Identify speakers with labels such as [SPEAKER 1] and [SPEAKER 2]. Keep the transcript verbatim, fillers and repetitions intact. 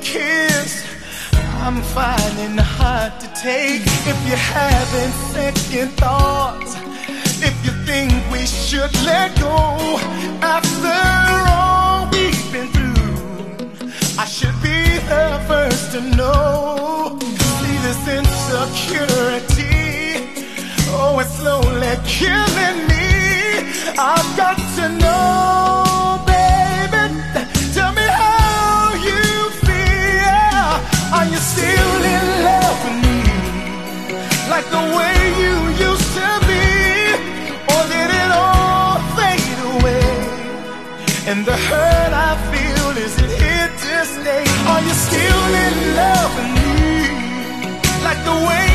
[SPEAKER 1] kiss, I'm finding it hard to take. If you're having second thoughts, if you think we should let go, after all we've been through, I should be the first to know. See this insecurity, oh, it's slowly killing me. I've got to know, baby, tell me how you feel. Are you still in love with me, like the way you used to be? Or did it all fade away? And the hurt I feel, is it here to stay? Are you still in love with me, like the way